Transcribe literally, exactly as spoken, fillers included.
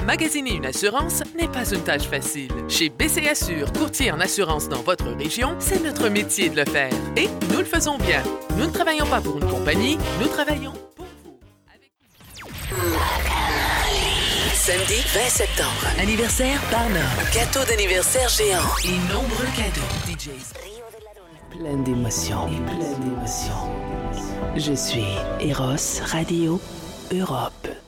Magasiner une assurance n'est pas une tâche facile. Chez B C Assure, courtier en assurance dans votre région, c'est notre métier de le faire. Et nous le faisons bien. Nous ne travaillons pas pour une compagnie, nous travaillons pour vous. Avec... Samedi vingt septembre, anniversaire Barnum. Gâteau d'anniversaire géant et nombreux cadeaux. D Js plein d'émotions et plein d'émotions. Je suis Eros Radio Europe.